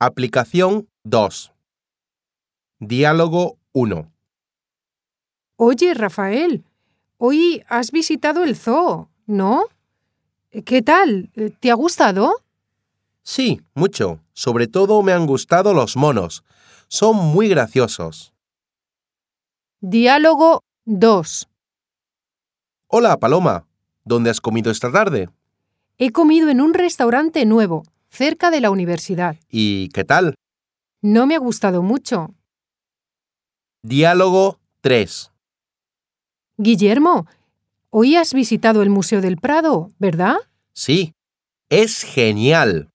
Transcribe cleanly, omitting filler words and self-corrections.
Aplicación 2. Diálogo 1. Oye, Rafael, hoy has visitado el zoo, ¿no? ¿Qué tal? ¿Te ha gustado? Sí, mucho. Sobre todo me han gustado los monos. Son muy graciosos. Diálogo 2. Hola, Paloma. ¿Dónde has comido esta tarde? He comido en un restaurante nuevo, cerca de la universidad. ¿Y qué tal? No me ha gustado mucho. Diálogo 3. Guillermo, hoy has visitado el Museo del Prado, ¿verdad? Sí, es genial.